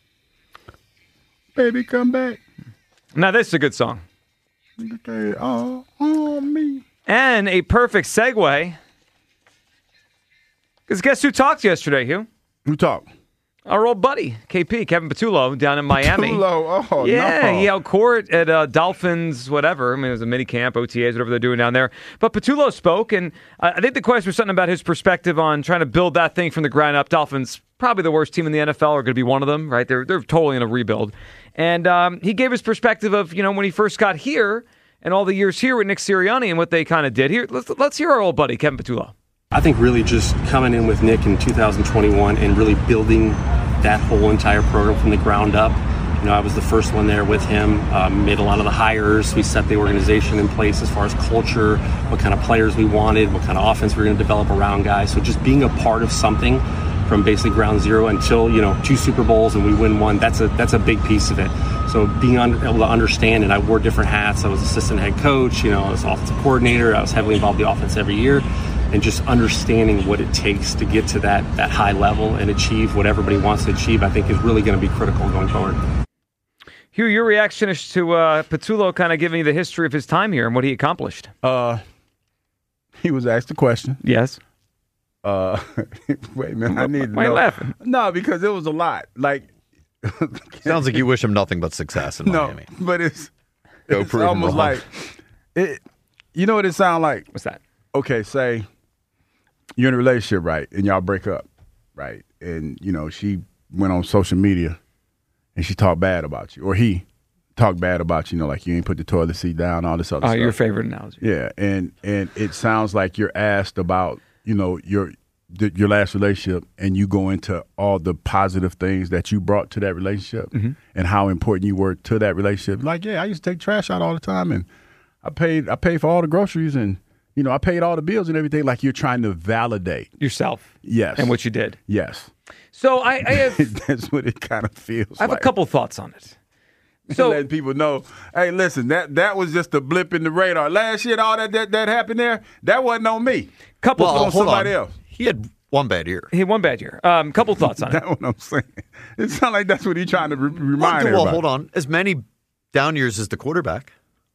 Baby, come back. Now, this is a good song. Okay, all on me. And a perfect segue. Because guess who talked yesterday, Hugh? Who talked? Our old buddy, K P, Kevin Patullo, down in Miami. Patullo, oh, yeah, no. he held court at uh, Dolphins, whatever. I mean, it was a mini camp, O T As, whatever they're doing down there. But Patullo spoke, and uh, I think the question was something about his perspective on trying to build that thing from the ground up. Dolphins, probably the worst team in the N F L, are going to be one of them, right? They're they're totally in a rebuild. And um, he gave his perspective of, you know, when he first got here and all the years here with Nick Sirianni and what they kind of did. Here, let's let's hear our old buddy, Kevin Patullo. I think really just coming in with Nick in two thousand twenty-one and really building that whole entire program from the ground up. You know, I was the first one there with him, um, made a lot of the hires. We set the organization in place as far as culture, what kind of players we wanted, what kind of offense we were going to develop around guys. So just being a part of something from basically ground zero until, you know, two Super Bowls and we win one, that's a that's a big piece of it. So being un- able to understand, and I wore different hats. I was assistant head coach, you know, I was offensive coordinator. I was heavily involved in the offense every year. And just understanding what it takes to get to that, that high level and achieve what everybody wants to achieve, I think is really going to be critical going forward. Hugh, your reaction is to uh, Patullo kind of giving you the history of his time here and what he accomplished. Uh, he was asked a question. Yes. Uh, wait a minute, I need to Why are you know. laughing? No, because it was a lot. Like, Sounds like you wish him nothing but success in no, Miami. but it's, Go it's prove him almost wrong. like it. You know what it sounds like? What's that? Okay, say you're in a relationship, right, and y'all break up, right, and you know she went on social media and she talked bad about you, or he talked bad about you, you know, like you ain't put the toilet seat down, all this other Oh, stuff. your favorite analogy. Yeah, and and it sounds like you're asked about, you know, your the, your last relationship, and you go into all the positive things that you brought to that relationship Mhm. and how important you were to that relationship. Like, yeah, I used to take trash out all the time, and I paid I paid for all the groceries, and you know, I paid all the bills and everything. Like, you're trying to validate yourself, yes, and what you did. Yes, So I, I have that's what it kind of feels. I have like. a couple thoughts on it. So letting people know, hey, listen, that that was just a blip in the radar. Last year, all that that, that happened there, that wasn't on me. Couple It was Well, on hold somebody on. else. He had one bad year. He had one bad year. Um, couple thoughts on it. That's what I'm saying. It sounds like that's what he's trying to re- remind Well, everybody. well, hold on. As many down years as the quarterback.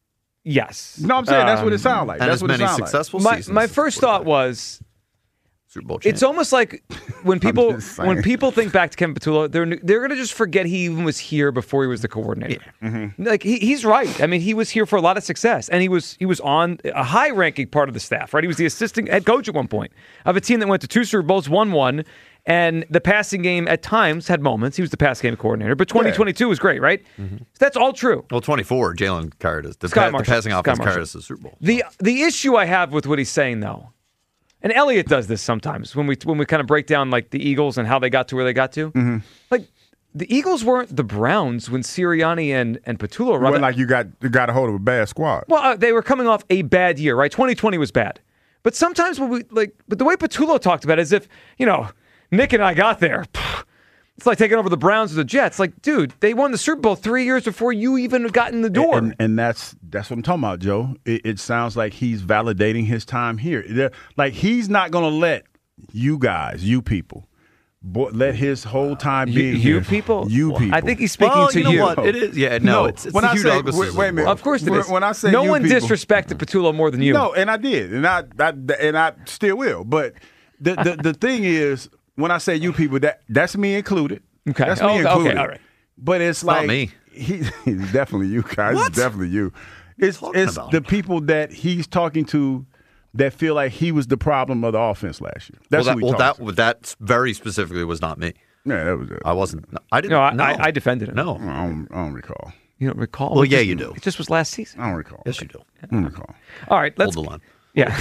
Yes. No, I'm saying that's what it Um, sounds like. And That's as what it many sounds like. successful My seasons. my as the first thought was Super Bowl champ. it's almost like when people just saying. when people think back to Kevin Patullo, they're they're gonna just forget he even was here before he was the coordinator. Mm-hmm. Like he, he's right. I mean, he was here for a lot of success, and he was he was on a high ranking part of the staff. Right, he was the assistant head coach at one point of a team that went to two Super Bowls, won one, and the passing game at times had moments. He was the pass game coordinator, but twenty twenty-two was great. Right, Mm-hmm. so that's all true. Well, twenty-four, Jalen carried us. The, Scott pa- the Marshall. passing Scott offense Marshall. carried us to the Super Bowl. The the issue I have with what he's saying though, and Elliot does this sometimes when we when we kind of break down like the Eagles and how they got to where they got to. Mm-hmm. Like the Eagles weren't the Browns when Sirianni and and Patullo It run. wasn't like you got you got a hold of a bad squad. Well, uh, they were coming off a bad year, right? twenty twenty was bad, but sometimes when we like, but the way Patullo talked about it is if you know Nick and I got there. It's like taking over the Browns or the Jets. Like, dude, they won the Super Bowl three years before you even got in the door. And, and that's that's what I'm talking about, Joe. It, it sounds like he's validating his time here. They're- Like, he's not going to let you guys, you people, bo- let his whole time You- being you here. people? You Well, people. I think he's speaking Well, to you know you. what? It is. Yeah, no, it's, it's when the I Hugh say, Douglas. wait, wait a minute. Of course it when, is. When I say no you one people, disrespected Patullo more than you. No, and I did, and I, I and I still will. But the the, the thing is, when I say you people, that that's me included. Okay. That's me Oh, okay, included. all right. But it's not like me. He, he's definitely you guys. What? It's definitely you. It's talking it's about? the people that he's talking to that feel like he was the problem of the offense last year. That's well, who that, he well talks that, that very specifically was not me. to. Yeah, that was it. I wasn't. No, I didn't. No, I, no. I, I defended him. No. I don't, I don't recall. You don't recall? Well, It yeah, just- you do. It just was last season. I don't recall. Yes, you do. I don't recall. All right, let's Hold the line. Yeah.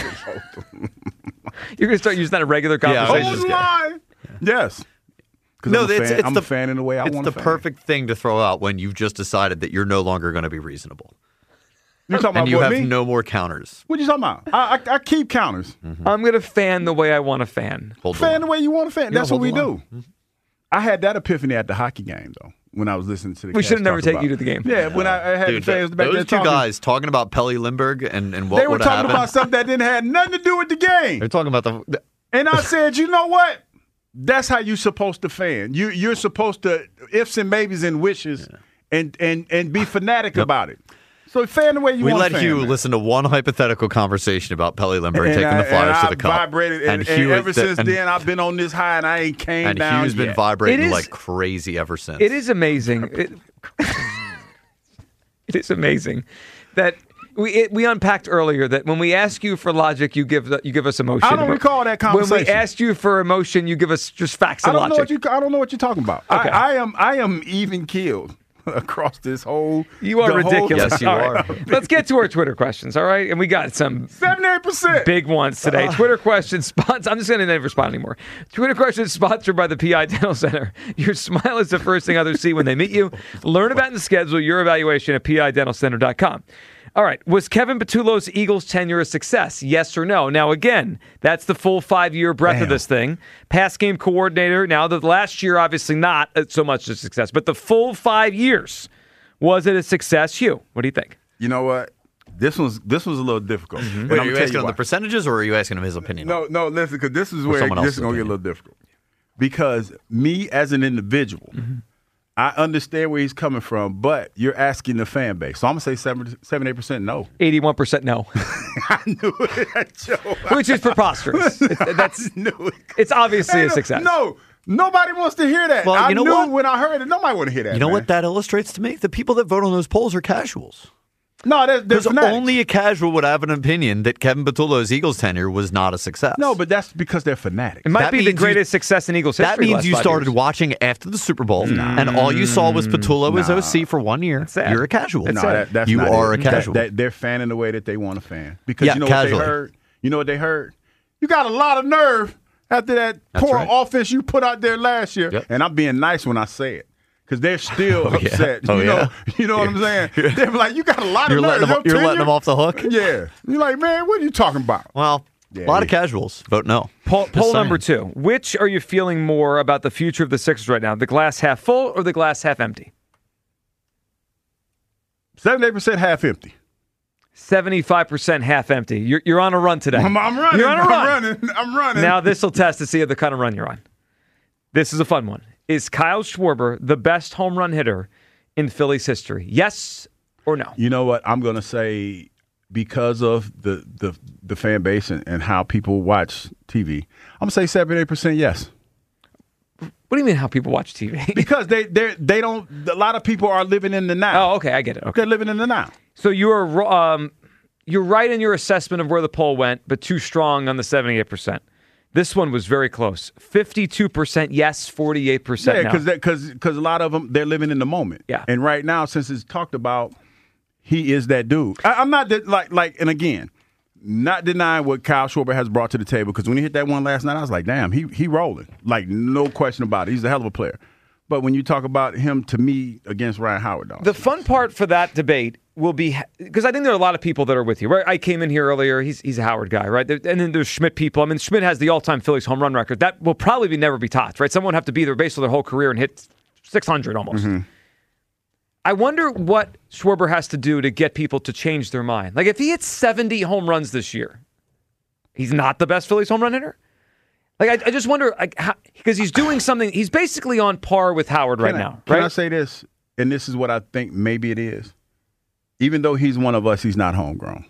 You're going to start using that in regular Yeah, conversation. I was Hold the line. Yes. Because No, I'm, a it's- fan, it's I'm the- a fan in the way I It's want the to. perfect thing to throw out when you've just decided that you're no longer going to be reasonable. You're talking and about you what, have me? no more counters. What you talking about? I, I, I keep counters. I'm going to fan the way I want to fan. Hold the Fan line. the way you want to fan. Yeah, That's what hold we the line. do. I had that epiphany at the hockey game, though, when I was listening to the We cats should have never talk taken about- you to the game. Yeah, when I, I had Dude, the fans back those there two talking. guys talking about Pelly Lindbergh and, and what They were would talking happen. about something that didn't have nothing to do with the game. They're talking about the. the And I said, you know what? That's how you're supposed to fan. You you're supposed to ifs and maybes and wishes, and and and be fanatic about it. So fan the way you we want let to fan. Hugh man. listen to one hypothetical conversation about Pelly Lindbergh And taking I- the Flyers and to I the Cup. vibrated, and, and, Hugh ever is- since and, then, I've been on this high, and I ain't came and down Hugh's been yet. vibrating It is- like crazy ever since. It is amazing. It, it is amazing that we it, we unpacked earlier that when we ask you for logic, you give the, you give us emotion. I don't recall that When we conversation. asked you for emotion, you give us just facts I and don't know logic. what you. I don't know what you're talking about. Okay. I, I am. I am even keeled across this whole. You are the whole- ridiculous. Yes, you All are. right. Let's get to our Twitter questions, all right? And we got some Seventy-eight percent. big ones today. Twitter questions sponsored. I'm just going to never respond anymore. Twitter questions sponsored by the P I Dental Center. Your smile is the first thing others see when they meet you. Learn about and schedule your evaluation at P I dental center dot com. All right. Was Kevin Patullo's Eagles tenure a success? Yes or no? Now, again, that's the full five-year breadth of Damn. this thing. Pass game coordinator. Now, the last year, obviously not so much a success, but the full five years. Was it a success, Hugh? What do you think? You know what? This was this was a little difficult. Mm-hmm. And Wait, I'm are you gonna tell asking him why. the percentages, or are you asking him his opinion? No, no, listen, because this is Or where someone this else's is going to get a opinion. little difficult. Because me as an individual, I understand where he's coming from, but you're asking the fan base. So I'm going to say seven, seven, eight percent no. eighty-one percent no. I knew it, Joe. Which is preposterous. It's, that's, it's obviously Hey, a no, success. No, nobody wants to hear that. Well, I you know knew what? when I heard it, nobody want to hear that. You know man. what that illustrates to me? The people that vote on those polls are casuals. No, they're, they're Because fanatics. only a casual would have an opinion that Kevin Patullo's Eagles tenure was not a success. No, but that's because they're fanatics. It might That be the means you- greatest success in Eagles history. That the means last you five started years. watching after the Super Bowl, and all you saw was Patullo as Nah. O C for one year. sad. You're a casual. No, that, that's you not are it. a casual. That, that, they're fanning the way that they want to fan. Because Yeah, you know casually. what they heard? You know what they heard? You got a lot of nerve after that That's poor right. offense you put out there last year. Yep. And I'm being nice when I say it. Because they're still Oh, yeah. upset. Oh, you know, yeah. you know what I'm saying? They're like, you got a lot You're of letting nerve. them- Your you're letting tenure- them off the hook? Yeah. You're like, man, what are you talking about? Well, Yeah, a lot yeah. of casuals vote no. Poll, Just poll saying. number two. Which are you feeling more about the future of the Sixers right now? The glass half full or the glass half empty? seventy-eight percent half empty. seventy-five percent half empty. You're, you're on a run today. I'm, I'm running. You're on a I'm run. running. I'm running. Now this will test to see the kind of run you're on. This is a fun one. Is Kyle Schwarber the best home run hitter in Phillies history? Yes or no? You know what? I'm going to say because of the the, the fan base and, and how people watch T V, I'm going to say seventy-eight percent yes. What do you mean how people watch T V? Because they they they don't. A lot of people are living in the now. Oh, okay, I get it. Okay. They're living in the now. So you are ro- um, you're right in your assessment of where the poll went, but too strong on the seventy-eight percent. This one was very close. fifty-two percent yes, forty-eight percent Yeah, no. because because because a lot of them they're living in the moment. Yeah. And right now, since it's talked about, he is that dude. I, I'm not that, like like and again, not denying what Kyle Schwarber has brought to the table. Because when he hit that one last night, I was like, damn, he he rolling. Like no question about it. He's a hell of a player. But when you talk about him, to me, against Ryan Howard, though, The fun part for that debate will be because I think there are a lot of people that are with you. Right? I came in here earlier. He's he's a Howard guy, right? There- And then there's Schmidt people. I mean, Schmidt has the all-time Phillies home run record. That will probably be never be topped, right? Someone would have to be there basically their whole career and hit six hundred almost. I wonder what Schwarber has to do to get people to change their mind. Like if he hits seventy home runs this year, he's not the best Phillies home run hitter. Like I, I just wonder, like, because he's doing something. He's basically on par with Howard right Can I- now, Can right? I say this? And this is what I think maybe it is. Even though he's one of us, he's not homegrown.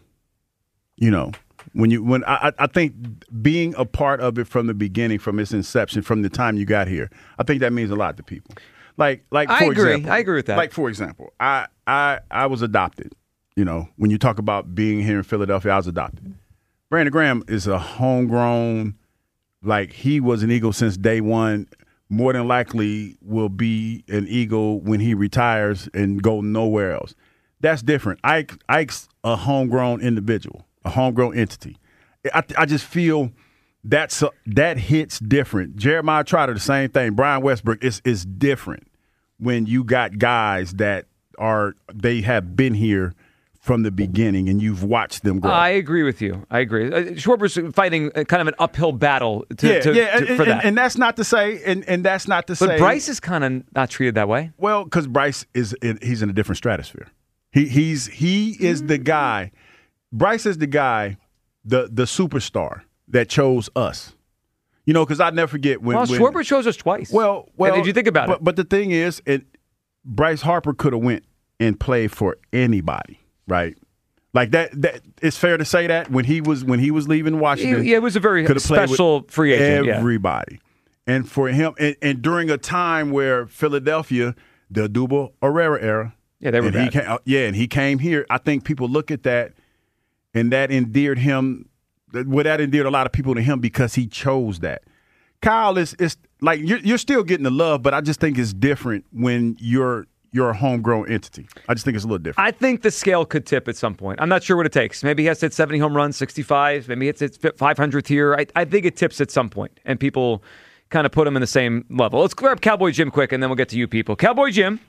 You know, when you when I, I think being a part of it from the beginning, from its inception, from the time you got here, I think that means a lot to people. Like like I for agree. example, I agree with that. Like for example, I I I was adopted. You know, when you talk about being here in Philadelphia, I was adopted. Brandon Graham is a homegrown. Like he was an Eagle since day one. More than likely will be an Eagle when he retires and go nowhere else. That's different. Ike, Ike's a homegrown individual, a homegrown entity. I, I just feel that's a, that hits different. Jeremiah Trotter, the same thing. Brian Westbrook is is different when you got guys that are they have been here from the beginning and you've watched them grow. I agree with you. I agree. Uh, Schwarber's fighting a, kind of an uphill battle to, yeah, to, yeah, to- and, for and- that. and that's not to say, and, and that's not to but say. Bryce is kind of not treated that way. Well, because Bryce is in, he's in a different stratosphere. He he's he is the guy. Bryce is the guy, the the superstar that chose us. You know, because I never forget when. Well, when Schwarber chose us twice. Well, well, And did you think about but, it? But the thing is, it Bryce Harper could have went and played for anybody, right? Like that. That it's fair to say that when he was when he was leaving Washington, Yeah, it was a very could have played with special free agent, yeah. Everybody, and for him, and, and during a time where Philadelphia, the Odubel Herrera era, yeah, they were and he bad. came, uh, yeah, and he came here. I think people look at that, and that endeared him. Well, that endeared a lot of people to him because he chose that. Kyle is is like you're, you're still getting the love, but I just think it's different when you're you're a homegrown entity. I just think it's a little different. I think the scale could tip at some point. I'm not sure what it takes. Maybe he has to hit seventy home runs, sixty-five. Maybe it's it's five hundredth here. I, I think it tips at some point, and people kind of put him in the same level. Let's clear up Cowboy Jim quick, and then we'll get to you people. Cowboy Jim.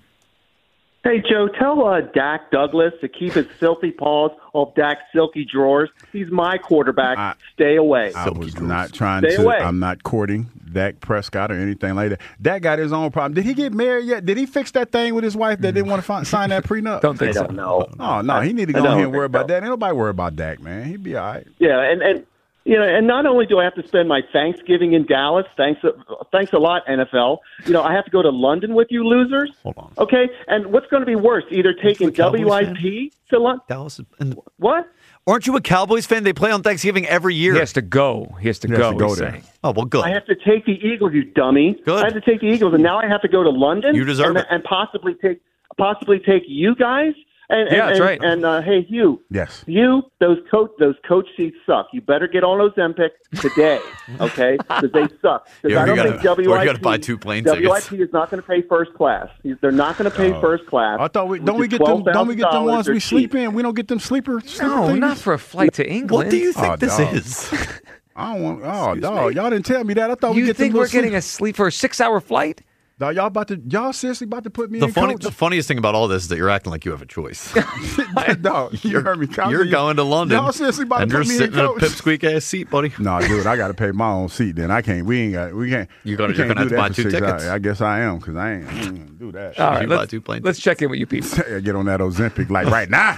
Hey, Joe, tell uh, Dak Douglas to keep his filthy paws off Dak's silky drawers. He's my quarterback. Stay away. I was not trying Stay to. away. I'm not courting Dak Prescott or anything like that. Dak got his own problem. Did he get married yet? Did he fix that thing with his wife that didn't want to find, sign that prenup? Don't think I so. don't know. Oh, no, he need to go I don't ahead and think worry about so. that. Ain't nobody worry about Dak, man. He'd be all right. Yeah, and, and you know, and not only do I have to spend my Thanksgiving in Dallas, thanks thanks a lot, N F L. You know, I have to go to London with you losers. Hold on. Okay, and what's going to be worse? Either taking W I P to London. Dallas. And what? Aren't you a Cowboys fan? They play on Thanksgiving every year. He has to go. He has to He has go. to go he's there. saying. Oh, well, good. I have to take the Eagles, you dummy. Good. I have to take the Eagles, and now I have to go to London. You deserve and, it. and possibly take possibly take you guys. And, Yeah, and, that's and, right. And uh, hey, Hugh. Yes. You, those coach, those coach seats suck. You better get on Ozempic today, okay? Because they suck. Because Yeah, I we don't gotta- think W I P. we gotta buy two plane W I P tickets. is not going to pay first class. They're not going to pay Oh. first class. I thought we don't we which is get them don't we get them twelve thousand dollars. ones we They're sleep cheap. in? We don't get them sleeper. sleeper No, things? not for a flight to England. What do you think Oh, this dog. is? I don't want. Oh, dog, y'all didn't tell me that. I thought we You get think them we're little getting a sleep for a six-hour flight? Dog, y'all about to y'all seriously about to put me The, in funny, coach? the funniest thing about all this is that you're acting like you have a choice. Dog, you heard me. Calm You're down. going to London, Y'all seriously about and to you're put me sitting in in a coach? pipsqueak ass seat, buddy. No, dude, I got to pay my own seat. Then I can't. We ain't got. We can't. You gotta- we you're can't gonna have do to that buy for two six tickets. hours. I guess I am because I ain't, I ain't gonna do that. All right, You buy let's, two plane let's check in with you people. I get on that Ozempic like right now.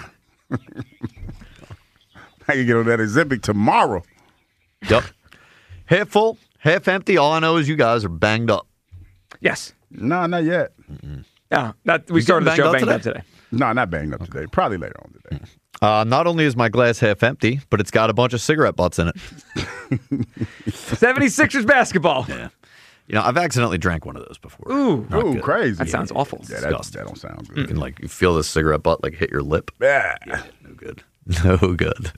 I can get on that Ozempic tomorrow. Yep. Half full, half empty. All I know is you guys are banged up. Yes. No, not yet. Yeah, that, we You started the getting show banged banged up up today. No, not banged up today. Probably later on today. Uh, not only is my glass half empty, but it's got a bunch of cigarette butts in it. seventy-sixers basketball. Yeah. You know, I've accidentally drank one of those before. Ooh, Not Ooh, good. crazy. that sounds awful. Yeah, that, Disgusting. that don't sound You good. can like you feel the cigarette butt like hit your lip. Yeah. No good. No good.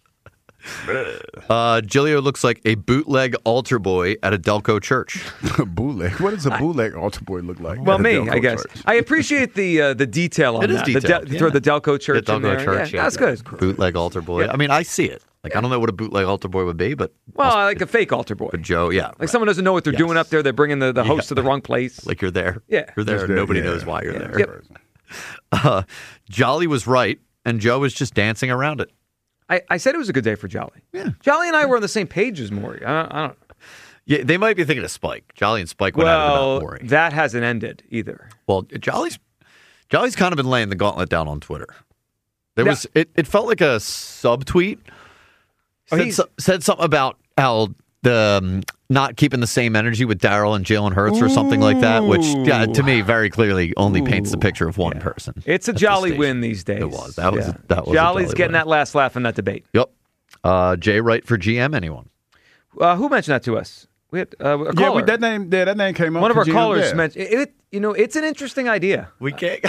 Uh, Gilio looks like a bootleg altar boy at a Delco church. bootleg. What does a bootleg altar boy look like? Well, At a me, Delco I guess. church? I appreciate the uh, the detail on It is that. The detailed, de- Throw yeah. the Delco church The in Delco there. church, yeah, yeah. that's good. Bootleg altar boy. I mean, I see it. Like I don't know what a bootleg altar boy would be, but Well, I like a fake altar boy. but Joe, yeah, Like right. someone doesn't know what they're Yes. doing up there. They're bringing the, the host Yeah. to the wrong place. like you're there. Yeah. You're there. Just there, Nobody yeah. knows why you're Yeah. there. Yep. Uh, Jolly was right, and Joe was just dancing around it. I, I said it was a good day for Jolly. Yeah. Jolly and I were on the same page as Maury. I don't. I don't Yeah, they might be thinking of Spike. Jolly and Spike went at it well, about Maury. that hasn't ended either. Well, Jolly's Jolly's kind of been laying the gauntlet down on Twitter. There Yeah. was it, it felt like a subtweet. Oh, Said, he's- so- said something about how the um, not keeping the same energy with Daryl and Jalen Hurts or something like that, which yeah, to me very clearly only paints the picture of one person. It's a at this Jolly stage. win these days. It was. That was Yeah. that was a Jolly's Jolly getting win. that last laugh in that debate. Yep. Uh, Jay Wright for G M. Anyone? Uh, who mentioned that to us? We had uh, a Yeah, caller. we, that name. Yeah, that name came up. One of for our G M, callers yeah. mentioned it, it. You know, it's an interesting idea. We can't.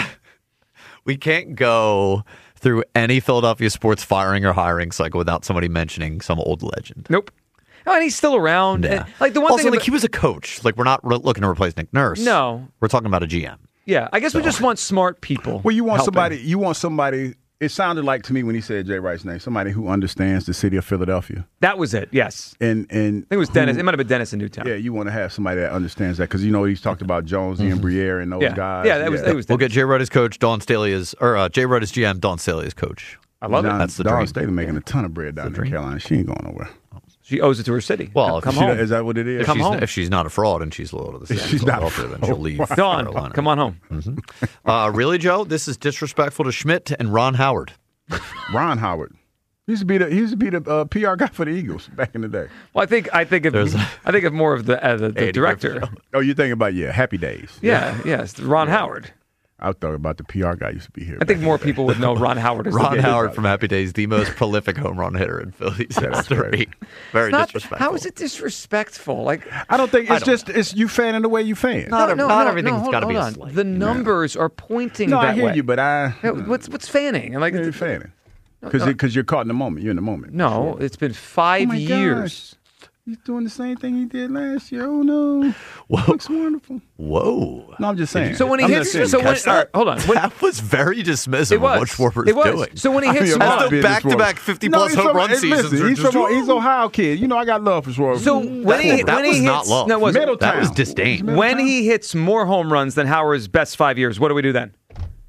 We can't go through any Philadelphia sports firing or hiring cycle without somebody mentioning some old legend. Nope. Oh, and he's still around. Yeah. And, like the one also, thing like about- he was a coach. Like we're not re- looking to replace Nick Nurse. No. We're talking about a G M. Yeah, I guess we just want smart people. Well, you want helping. somebody. You want somebody. It sounded like to me when he said Jay Wright's name, somebody who understands the city of Philadelphia. That was it. Yes. And and I think it was Dennis. It might have been Dennis in Newtown. Yeah, you want to have somebody that understands that because you know he's talked about Jonesy and Briere and those Yeah. guys. Yeah, that was- that was We'll get Jay Wright as coach, Dawn Staley as or uh, Jay Wright as G M, Dawn Staley as coach. I love Don, it. That's the Dawn dream. Staley making a ton of bread down in Carolina. She ain't going nowhere. She owes it to her city. Well, come if home. Is that what it is? If Come she's, home. if she's not a fraud and she's loyal to the city of She's not a Philadelphia, then she'll leave Dawn, Carolina. come on home. Mm-hmm. Uh, really, Joe? This is disrespectful to Schmidt and Ron Howard. Ron Howard. He used to be the he used to be the uh, P R guy for the Eagles back in the day. Well, I think I think of There's a- I think of more of the uh, the, the Andy director. Griffith Oh, you're thinking about yeah, Happy Days. Yeah, yes, Ron Howard. I thought about the P R guy used to be here. I think more people would know Ron Howard as Ron the Howard from Happy Days, the most prolific home run hitter in Philly's that's history. great. Very Not- disrespectful. How is it disrespectful? Like I don't think I it's don't just it's you fanning the way you fan. Not, no, no, not no, everything's no, got to hold be a on. slight. The numbers are pointing No, that I hear way. you, but I Yeah, What's what's fanning? And like you're fanning because no. because you're caught in the moment. You're in the moment. no, it's been five Oh my years. He's doing the same thing he did last year. Oh no, Whoa. looks wonderful. Whoa. No, I'm just saying. So when he I'm hits, just so saying. when, Catch all right, that? hold on. When, That was very dismissive it of was. what Schwarber's it was. doing. So when he I hits mean, one, my As though business back-to-back was- fifty-plus he's home from- run hey, seasons listen, are he's just- from he's Ohio kid. You know I got love for Schwarber. so when he that when was he not hits, love. no, it wasn't. Middletown. That was disdain. When he hits more home runs than Howard's best five years, what do we do then?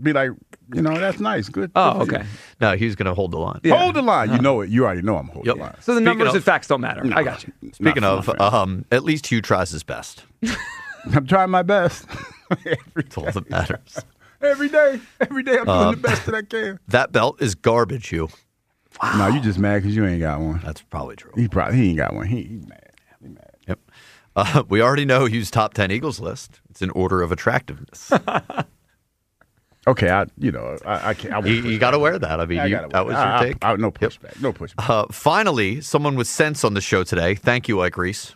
be like, you know, that's nice. Good. Oh, good for okay. you. No, he's going to hold the line. Hold the line. You know it. You already know I'm holding Yep. the line. So the Speaking numbers of- and facts don't matter. I got you. Speaking Not of, for my um, at least Hugh tries his best. I'm trying my best. That's all that matters. Every day. Every day I'm doing Um, the best that I can. That belt is garbage, Hugh. No, you just mad because you ain't got one. That's probably true. He probably he ain't got one. He, he's mad. He mad. Yep. Uh, we already know Hugh's top ten Eagles list. It's in order of attractiveness. Okay, I you know I, I can't. I won't you push you got to back. wear that. I mean, I you, gotta that wear was it. your I- take. I- I- no pushback. No pushback. Uh, finally, someone with sense on the show today. Thank you, Ike Reese.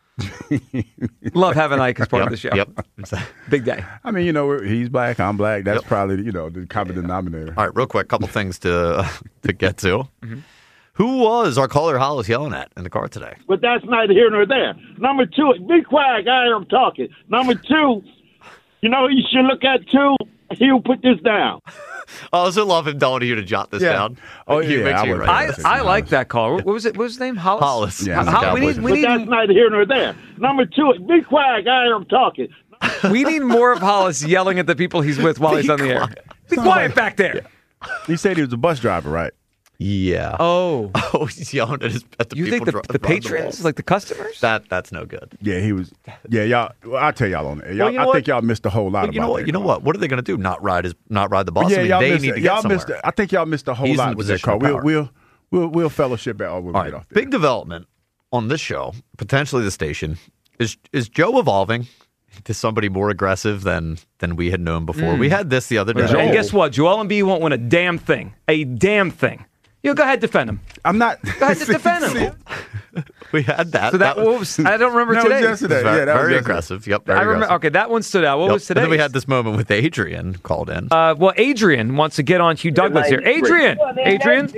Love having Ike as part of the show. Yep. Big day. I mean, you know, we're- he's black. I'm black. That's probably you know the common denominator. All right, real quick, couple things to to get to. Mm-hmm. Who was our caller Hollis yelling at in the car today? But that's neither here nor there. Number two, be quiet, I am talking. Number two, you know who you should look at too? He'll put this down. I also love him telling you to jot this Yeah. down. Oh, He yeah, makes I you would- write I, it. I like that call. What was it? What was his name? Hollis. Hollis. Yeah, How- how- we need we But need that's neither here nor there. Number two, be quiet, I am talking. we need more of Hollis yelling at the people he's with while he's on the air. Be quiet back there. He said he was a bus driver, right? Yeah. Oh. Oh, he's yelling at, his, at the You people. think the, dri- the driving patrons, bus. like the customers? That that's no good. Yeah, he was. Yeah, y'all. Well, I'll tell y'all on there. Y'all, Well, you know I what? think y'all missed a whole lot. But you about know what? that You know call. what? What are they going to do? Not ride his, not ride the bus? Yeah, I mean, y'all they missed need it. to Y'all get somewhere. missed it. I think y'all missed a whole He's in lot a with that position call. of We'll, power. we'll we'll we'll fellowship at all when we All get right, off there. big development on this show, potentially the station. Is is Joe evolving to somebody more aggressive than than we had known before? Mm. We had this the other day. And guess what? Joel Embiid won't win a damn thing. A damn thing. You go ahead, defend him. I'm not. Go ahead, defend him. We had that. So that, that what was, I don't remember That was today. yesterday. was very, Yeah, that was very yesterday. aggressive. Yep, very I remember. aggressive. Okay, that one stood out. What Yep. was today? And then we had this moment with Adrian called in. Uh, well, Adrian wants to get on Hugh Douglas here. Adrian, Adrian,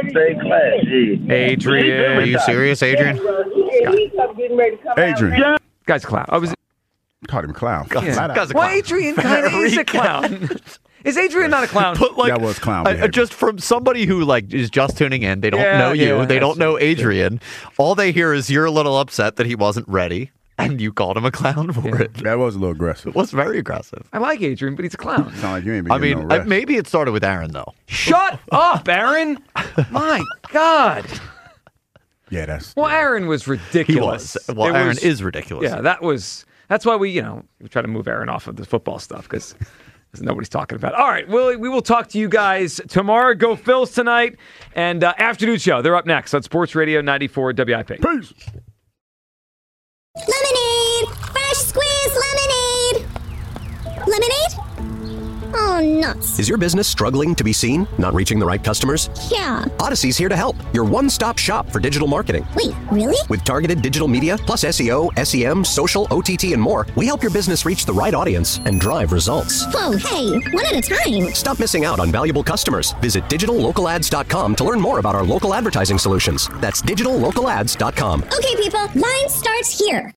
Adrian. Are you serious, Adrian? Adrian. Guy's a clown. I was. Called him a clown. Yeah. Flat out. Guy's a Well, clown. Adrian kind of is a Very clown. Is Adrian not a clown? But like, That was clown uh, behavior. just from somebody who like is just tuning in, they don't Yeah, know you, yeah, they don't that's know Adrian. All they hear is you're a little upset that he wasn't ready, and you called him a clown for it. That was a little aggressive. It was very aggressive. I like Adrian, but he's a clown. Sound like you ain't been I getting mean, no uh, rest. maybe it started with Aaron though. Shut up, Aaron. My God. Yeah, that's. Well, Aaron was ridiculous. He was. Well, It Aaron was- is ridiculous. Yeah, that was. That's why we, you know, we try to move Aaron off of the football stuff because nobody's talking about it. All right, we'll, we will talk to you guys tomorrow. Go Phils tonight. And uh, afternoon show, they're up next on Sports Radio ninety-four W I P. Peace. Lemonade! Fresh squeezed lemonade! Lemonade? Oh, nuts. Is your business struggling to be seen? Not reaching the right customers? Yeah. Odyssey's here to help. Your one-stop shop for digital marketing. Wait, really? With targeted digital media, plus S E O, S E M, social, O T T, and more, we help your business reach the right audience and drive results. Whoa, hey, one at a time. Stop missing out on valuable customers. Visit digital local ads dot com to learn more about our local advertising solutions. That's digital local ads dot com. Okay, people, line starts here.